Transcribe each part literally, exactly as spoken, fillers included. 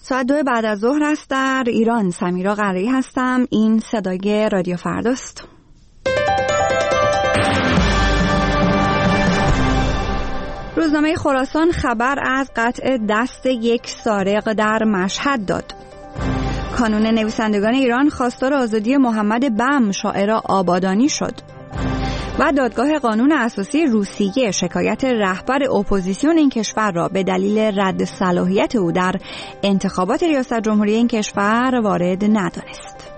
ساعت دو بعد از ظهر است در ایران. سمیرا قره‌ای هستم. این صدای رادیو فرداست. روزنامه خراسان خبر از قطع دست یک سارق در مشهد داد. کانون نویسندگان ایران خواستار آزادی محمد بم شاعر آبادانی شد. و دادگاه قانون اساسی روسیه شکایت رهبر اپوزیسیون این کشور را به دلیل رد صلاحیت او در انتخابات ریاست جمهوری این کشور وارد ندانست.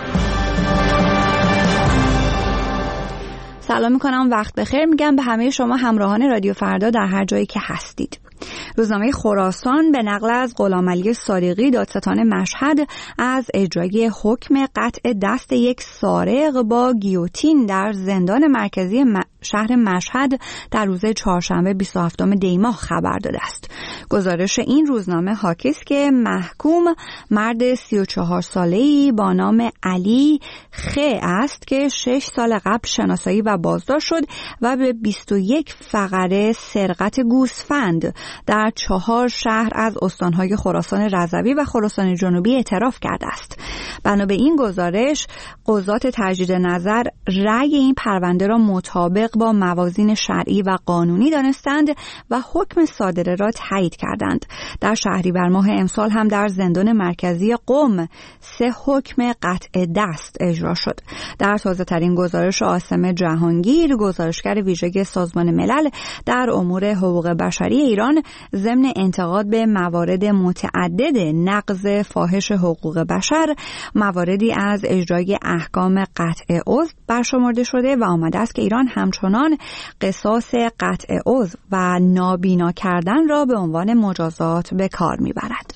سلام میکنم، وقت بخیر میگم به همه شما همراهان رادیو فردا در هر جایی که هستید. روزنامه خراسان به نقل از غلامعلی صادقی دادستان مشهد از اجرای حکم قطع دست یک سارق با گیوتین در زندان مرکزی شهر مشهد در روز چهارشنبه بیست و هفتم دی ماه خبر داده است. گزارش این روزنامه حاکی است که محکوم مرد سی و چهار ساله‌ای با نام علی خ است که شش سال قبل شناسایی و بازداشت شد و به بیست و یک فقره سرقت گوسفند در چهار شهر از استانهای خراسان رضوی و خراسان جنوبی اعتراف کرده است. بنا به این گزارش قضات تجدید نظر رأی این پرونده را مطابق با موازین شرعی و قانونی دانستند و حکم صادره را تایید کردند. در شهریور ماه امسال هم در زندان مرکزی قم سه حکم قطع دست اجرا شد. در تازه ترین گزارش عاصم جهانگیر، گزارشگر ویژه سازمان ملل در امور حقوق بشری ایران، ضمن انتقاد به موارد متعدد نقض فاحش حقوق بشر، مواردی از اجرای احکام قطع عضو برشمرده شده و آمده است که ایران همچنان قصاص قطع عضو و نابینا کردن را به عنوان مجازات به کار میبرد.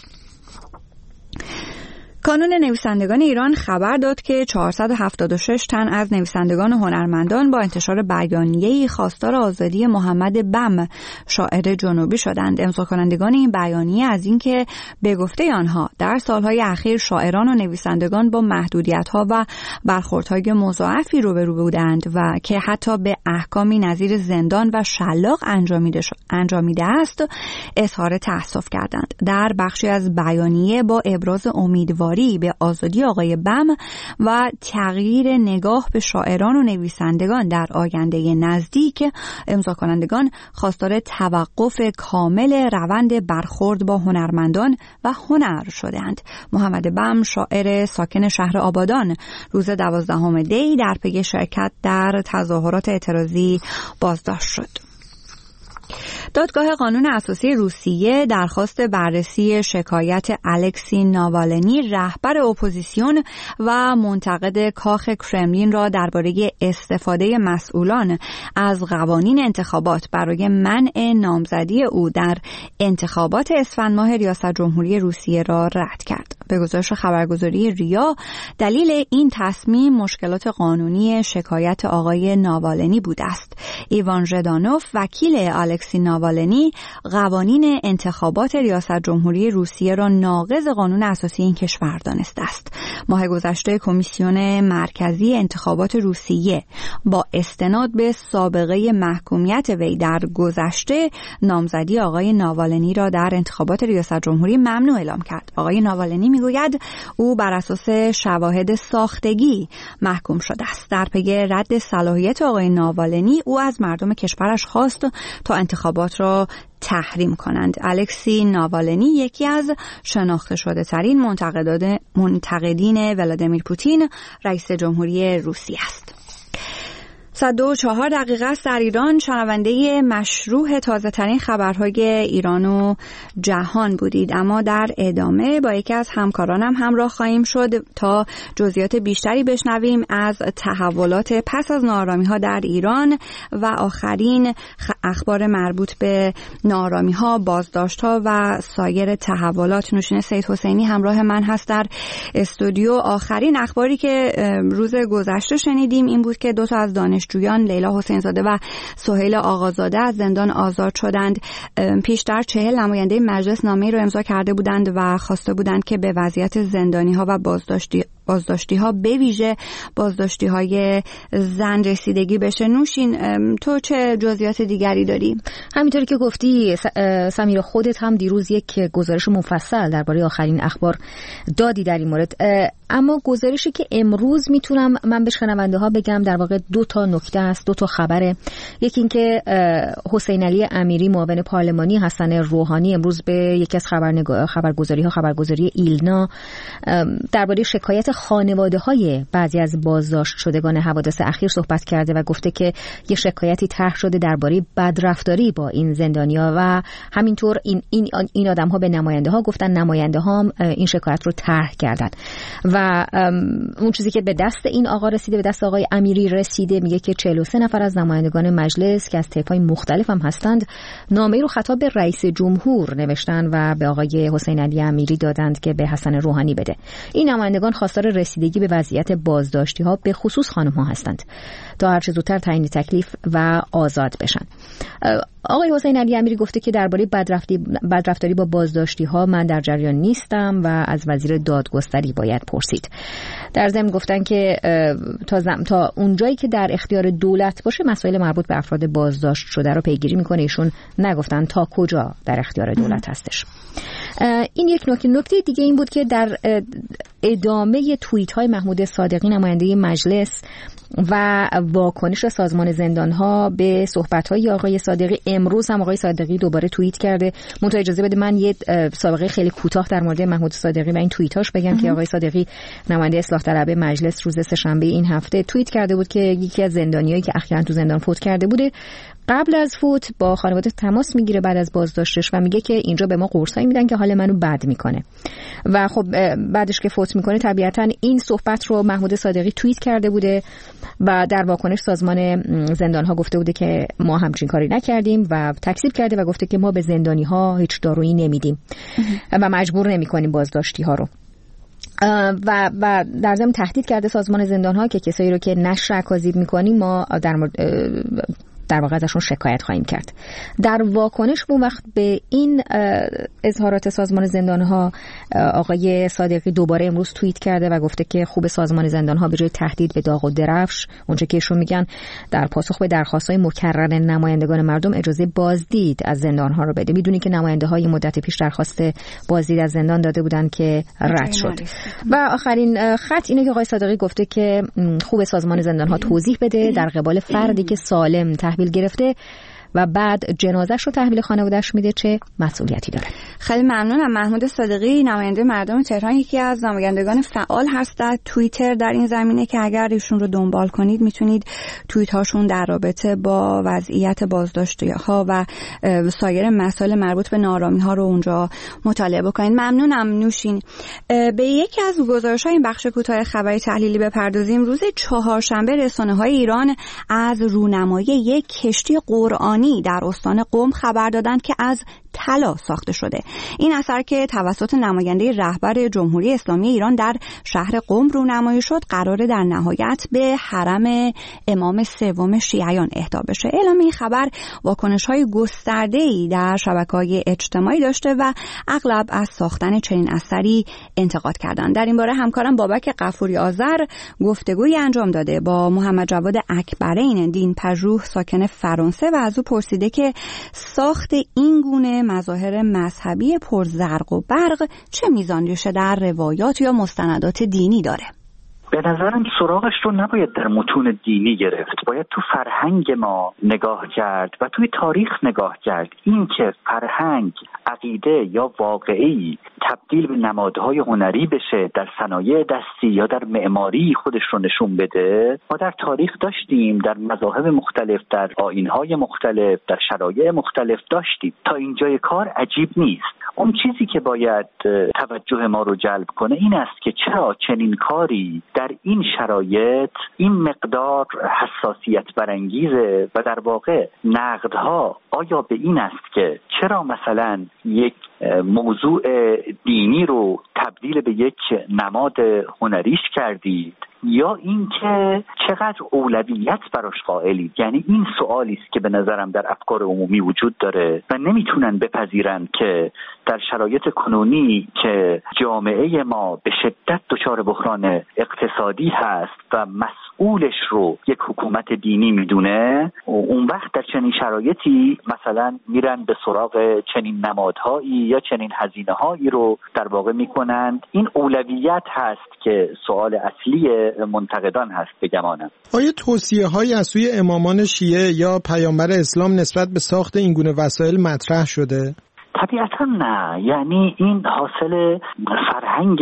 کانون نویسندگان ایران خبر داد که چهارصد و هفتاد و شش تن از نویسندگان و هنرمندان با انتشار بیانیه‌ای خواستار آزادی محمد بم شاعر جنوبی شدند. امضا کنندگان این بیانیه از اینکه به گفته آنها در سالهای اخیر شاعران و نویسندگان با محدودیت‌ها و برخوردهای مضاعفی روبرو بودند و که حتی به احکامی نظیر زندان و شلاق انجامیده انجامیده است اظهار تأسف کردند. در بخشی از بیانیه با ابراز امیدواری به آزادی آقای بم و تغییر نگاه به شاعران و نویسندگان در آینده نزدیک، امضا کنندگان خواستار توقف کامل روند برخورد با هنرمندان و هنر شدند. محمد بم شاعر ساکن شهر آبادان روز دوازدهم دی در پی شرکت در تظاهرات اعتراضی بازداشت شد. دادگاه قانون اساسی روسیه درخواست بررسی شکایت الکسی ناوالنی رهبر اپوزیسیون و منتقد کاخ کرملین را درباره استفاده مسئولان از قوانین انتخابات برای منع نامزدی او در انتخابات اسفند ماه ریاست جمهوری روسیه را رد کرد. به گزارش خبرگزاری ریا، دلیل این تصمیم مشکلات قانونی شکایت آقای ناوالنی بوده است. ایوان ژدانوف، وکیل الکسی ناوالنی، قوانین انتخابات ریاست جمهوری روسیه را ناقض قانون اساسی این کشور دانسته است. ماه گذشته کمیسیون مرکزی انتخابات روسیه با استناد به سابقه محکومیت وی در گذشته نامزدی آقای ناوالنی را در انتخابات ریاست جمهوری ممنوع اعلام کرد. آقای ناوالنی میگوید او بر اساس شواهد ساختگی محکوم شده است. در پی رد صلاحیت آقای ناوالنی او از مردم کشورش خواست تا انتخابات را تحریم کنند. الکسی ناوالنی یکی از شناخته شده ترین منتقدین ولادیمیر پوتین رئیس جمهوری روسیه است. صد و چهار دقیقه است در ایران. شنونده مشروع تازه ترین خبرهای ایران و جهان بودید، اما در ادامه با یکی از همکارانم همراه خواهیم شد تا جزئیات بیشتری بشنویم از تحولات پس از ناآرامی ها در ایران و آخرین اخبار مربوط به ناآرامی ها، بازداشت ها و سایر تحولات. نوشین سید حسینی همراه من هست در استودیو. آخرین اخباری که روز گذشته شنیدیم این بود که دو تا از دانش دانشجویان لیلا حسین زاده و سهیل آقازاده از زندان آزاد شدند. پیشتر چهل نماینده مجلس نامه‌ای رو امضا کرده بودند و خواسته بودند که به وضعیت زندانی‌ها و بازداشتی بازداشتی ها به ویژه بازداشتی های زن رسیدگی بشه. نوشین، تو چه جزئیات دیگری داری؟ همینطوری که گفتی سمیرا، خودت هم دیروز یک گزارش مفصل درباره آخرین اخبار دادی در این مورد، اما گزارشی که امروز میتونم من به شنونده ها بگم در واقع دو تا نکته است، دو تا خبره. یکی این که حسین علی امیری معاون پارلمانی حسن روحانی امروز به یکی از خبرنگار خبرگزاری ها خبرگزاری ایلنا درباره شکایت خانواده های بعضی از بازداشت شدگان حوادث اخیر صحبت کرده و گفته که یه شکایتی طرح شده درباره بدرفتاری با این زندانیا و همینطور این این این آدم ها به نماینده ها گفتن، نماینده ها هم این شکایت رو طرح کردن و اون چیزی که به دست این آقا رسیده، به دست آقای امیری رسیده، میگه که چهل و سه نفر از نمایندگان مجلس که از طیف‌های مختلف هم هستند نامه‌ای رو خطاب به رئیس جمهور نوشتن و به آقای حسین علی امیری دادند که به حسن روحانی بده. این نمایندگان خواستار رسیدگی به وضعیت بازداشتی ها به خصوص خانم ها هستند تا هر چه زودتر تعیین تکلیف و آزاد بشن. آقای حسین علی امیری گفته که درباره بدرفتاری بدرفتاری با بازداشتی ها من در جریان نیستم و از وزیر دادگستری باید پرسید. در ضمن گفتن که تا زم تا اونجایی که در اختیار دولت باشه مسائل مربوط به افراد بازداشت شده رو پیگیری میکنه. ایشون نگفتن تا کجا در اختیار دولت هستش. این یک نکته. نکته دیگه این بود که در ادامه توییت های محمود صادقی نماینده مجلس و واکنش سازمان زندان‌ها به صحبت‌های آقای صادقی، امروز هم آقای صادقی دوباره توییت کرده. منتها اجازه بده من یه سابقه خیلی کوتاه در مورد محمود صادقی و این توییتاش بگم که آقای صادقی نماینده اصلاح طلب مجلس روز سه‌شنبه این هفته توییت کرده بود که یکی از زندانیایی که اخیراً تو زندان فوت کرده بوده قبل از فوت با خانواده تماس میگیره بعد از بازداشتش و میگه که اینجا به ما قرصایی میدن که حال منو بد میکنه و خب بعدش که فوت میکنه طبیعتاً این صحبت رو محمود صادقی توییت کرده بوده و در واکنش سازمان زندان‌ها گفته بوده که ما همچین کاری نکردیم و تکذیب کرده و گفته که ما به زندانی‌ها هیچ دارویی نمیدیم و مجبور نمی‌کنیم بازداشتی‌ها رو. و و در ضمن تهدید کرده سازمان زندان‌ها که کسایی رو که نشر اکاذیب می‌کنیم ما در مورد در واقع ازشون شکایت خواهیم کرد. در واکنش اون وقت به این اظهارات سازمان زندان‌ها آقای صادقی دوباره امروز توییت کرده و گفته که خوب سازمان زندان‌ها به جای تهدید به داغ و درفش، اونچه که ایشون میگن در پاسخ به درخواست‌های مکرر نمایندگان مردم اجازه بازدید از زندان‌ها رو بده. میدونی که نماینده‌های مدت پیش درخواست بازدید از زندان داده بودن که رد شد. و آخرین خط اینه که آقای صادقی گفته که خوب سازمان زندان‌ها توضیح بده در قبال فردی که سالم تحویل گرفته و بعد جنازش رو تحویل خانواده‌اش میده چه مسئولیتی داره. خیلی ممنونم. محمود صادقی نماینده مردم تهران یکی از نمایندگان فعال هست در توییتر در این زمینه که اگر ایشون رو دنبال کنید میتونید توییت هاشون در رابطه با وضعیت بازداشتی ها و سایر مسائل مربوط به نارامی ها رو اونجا مطالعه بکنید. ممنونم نوشین. به یکی از گزارش‌های این بخش کوتاه خبری تحلیلی بپردازیم. روز چهارشنبه رسانه‌های ایران از رونمایی یک کشتی قرآنی در استان قم خبر دادند که از طلا ساخته شده. این اثر که توسط نماینده رهبر جمهوری اسلامی ایران در شهر قم رونمایی شد قراره در نهایت به حرم امام سوم شیعیان اهدا بشه. اعلام این خبر واکنش‌های گسترده‌ای در شبکه‌های اجتماعی داشته و اغلب از ساختن چنین اثری انتقاد کردند. در این باره همکارم بابک غفوری آذر گفتگویی انجام داده با محمد جواد اکبرین دین پژوه ساکن فرانسه و از او پرسیده که ساخت این گونه مظاهر مذهبی پرزرق و برق چه میزان ریشه در روایات یا مستندات دینی داره؟ به نظرم سراغش رو نباید در متون دینی گرفت، باید تو فرهنگ ما نگاه کرد و توی تاریخ نگاه کرد. این که فرهنگ، عقیده یا واقعی تبدیل به نمادهای هنری بشه، در صنایع دستی یا در معماری خودش رو نشون بده، ما در تاریخ داشتیم، در مذاهب مختلف، در آیین‌های مختلف، در شرایع مختلف داشتیم. تا اینجای کار عجیب نیست. اون چیزی که باید توجه ما رو جلب کنه این است که چرا چنین کاری در این شرایط این مقدار حساسیت برانگیزه و در واقع نقدها آیا به این است که چرا مثلا یک موضوع دینی رو تبدیل به یک نماد هنریش کردید یا اینکه چقدر اولویت براش قائلید؟ یعنی این سوالی است که به نظرم در افکار عمومی وجود داره و نمیتونن بپذیرن که در شرایط کنونی که جامعه ما به شدت دچار بحران اقتصادی هست و مسئولش رو یک حکومت دینی میدونه، اون وقت در چنین شرایطی مثلا میرن به سراغ چنین نمادهایی یا چنین هزینه‌هایی رو در واقع میکنند. این اولویت هست که سوال اصلی منتقدان هست به گمانم. آیا توصیه‌هایی از سوی امامان شیعه یا پیامبر اسلام نسبت به ساخت این گونه وسایل مطرح شده؟ طبیعتا نه، یعنی این حاصل فرهنگ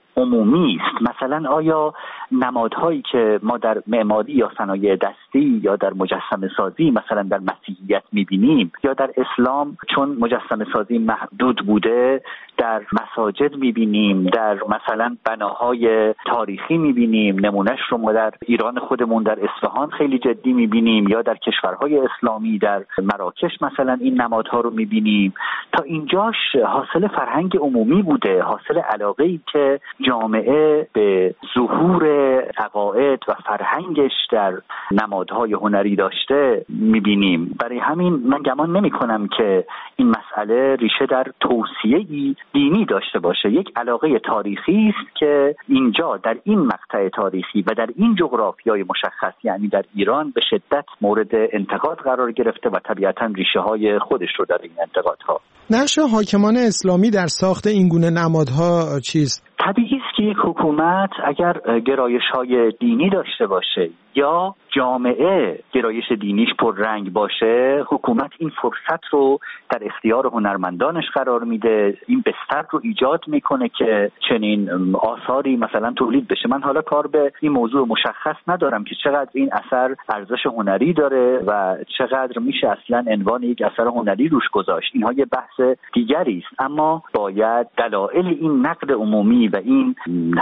عمومی است. مثلا آیا نمادهایی که ما در معماری یا صنایع دستی یا در مجسمه سازی مثلا در مسیحیت میبینیم یا در اسلام چون مجسمه سازی محدود بوده در مساجد میبینیم، در مثلا بناهای تاریخی میبینیم، نمونهش رو ما در ایران خودمون در اصفهان خیلی جدی میبینیم یا در کشورهای اسلامی در مراکش مثلا این نمادها رو میبینیم. تا اینجاش حاصل فرهنگ عمومی بوده، حاصل علاقه‌ای که جامعه به ظهور عقاید و فرهنگش در نمادهای هنری داشته میبینیم. برای همین من گمان نمی کنم که این مسئله ریشه در توصیه‌ای دینی داشته باشه. یک علاقه تاریخی است که اینجا در این مقطع تاریخی و در این جغرافیای مشخص یعنی در ایران به شدت مورد انتقاد قرار گرفته و طبیعتاً ریشه های خودش رو در این انتقادها. نقش حاکمان اسلامی در ساخت این گونه نمادها چیست؟ طبیعی است که یک حکومت اگر گرایش‌های دینی داشته باشه یا جامعه گرایش دینیش پر رنگ باشه، حکومت این فرصت رو در اختیار هنرمندانش قرار میده، این بستر رو ایجاد میکنه که چنین آثاری مثلا تولید بشه. من حالا کار به این موضوع مشخص ندارم که چقدر این اثر ارزش هنری داره و چقدر میشه اصلا عنوان یک اثر هنری روش گذاشت. اینها یه بحث دیگری است، اما باید دلایل این نقد عمومی و این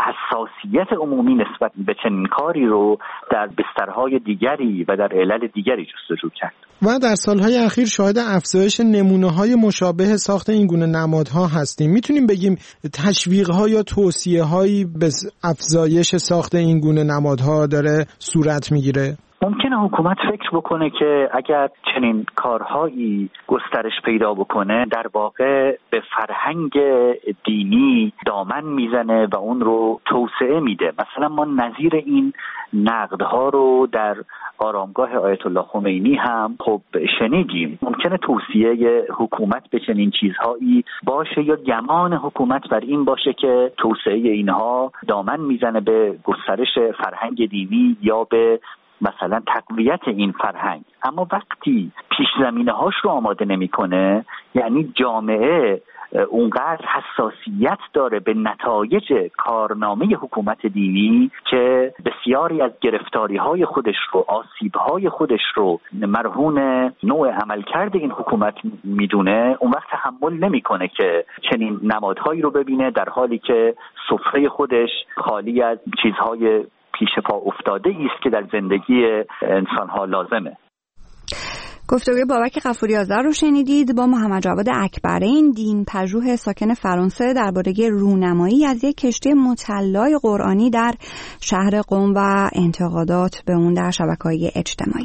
حساسیت عمومی نسبت به چنین کاری رو در بسترهای دیگری و در علل دیگری جستجو کرد. و در سالهای اخیر شاهد افزایش نمونه‌های مشابه ساخت این گونه نمادها هستیم. میتونیم بگیم تشویق‌ها یا توصیه‌هایی به افزایش ساخت این گونه نمادها داره صورت میگیره؟ ممکنه حکومت فکر بکنه که اگر چنین کارهایی گسترش پیدا بکنه در واقع به فرهنگ دینی دامن میزنه و اون رو توسعه میده. مثلا ما نظیر این نقدها رو در آرامگاه آیت الله خمینی هم خب شنیدیم. ممکنه توصیه حکومت به چنین چیزهایی باشه یا گمان حکومت بر این باشه که توسعه اینها دامن میزنه به گسترش فرهنگ دینی یا به مثلا تقویت این فرهنگ. اما وقتی پیش زمینه هاش رو آماده نمیکنه، یعنی جامعه اونقدر حساسیت داره به نتایج کارنامه حکومت دینی که بسیاری از گرفتاری های خودش رو، آسیب های خودش رو مرهون نوع عملکرد این حکومت میدونه، اون وقت تحمل نمیکنه که چنین نمادهایی رو ببینه در حالی که سفره خودش خالی از چیزهای پیش پا افتاده است که در زندگی انسان‌ها لازمه. گفتگوی بابک غفوری آذر رو شنیدید با محمد جواد اکبرین، دین پژوه ساکن فرانسه، درباره رونمایی از یک کشتی مطلع قرآنی در شهر قم و انتقادات به اون در شبکه‌های اجتماعی.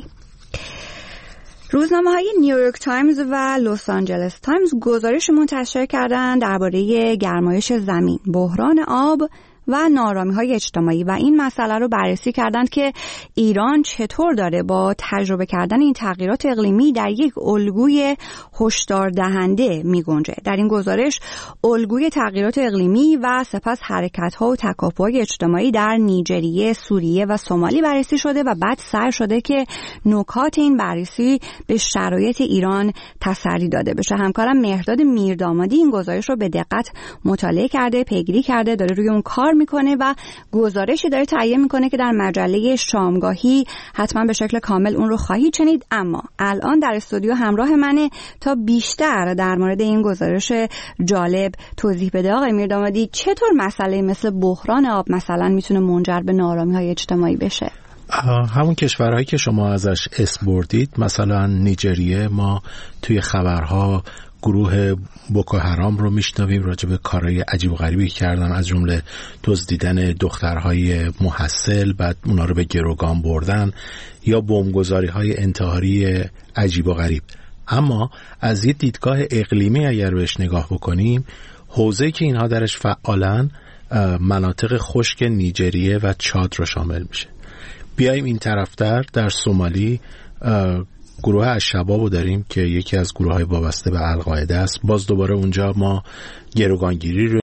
روزنامه‌های نیویورک تایمز و لس آنجلس تایمز گزارش منتشر کردند درباره گرمایش زمین، بحران آب و ناآرامی‌های اجتماعی و این مسئله رو بررسی کردند که ایران چطور داره با تجربه کردن این تغییرات اقلیمی در یک الگوی هشدار دهنده می‌گنجه. در این گزارش الگوی تغییرات اقلیمی و سپس حرکت‌ها و تکاپوهای اجتماعی در نیجریه، سوریه و سومالی بررسی شده و بعد سعی شده که نکات این بررسی به شرایط ایران تسری داده بشه. همکارم مهرداد میردامادی این گزارش رو به دقت مطالعه کرده، پیگیری کرده، داره روی اون کار میکنه و گزارشی داره تهیه میکنه که در مجله شامگاهی حتما به شکل کامل اون رو خواهید شنید. اما الان در استودیو همراه منه تا بیشتر در مورد این گزارش جالب توضیح بده. آقای میردامادی، چطور مسئله مثل بحران آب مثلا میتونه منجر به ناآرامی‌های اجتماعی بشه؟ همون کشورهایی که شما ازش اسم بردید، مثلا نیجریه، ما توی خبرها گروه بوکو حرام رو میشنویم راجع به کارهای عجیب و غریبی کردن، از جمله دزدیدن دخترهای محصل، بعد اونا رو به گروگان بردن یا بمبگذاری‌های انتحاری عجیب و غریب. اما از یه دیدگاه اقلیمی اگر بهش نگاه بکنیم، حوزه‌ای که اینها درش فعالن مناطق خشک نیجریه و چاد رو شامل میشه. بیایم این طرفتر در سومالی گروه الشباب رو داریم که یکی از گروه‌های وابسته به القاعده است. باز دوباره اونجا ما گروگانگیری رو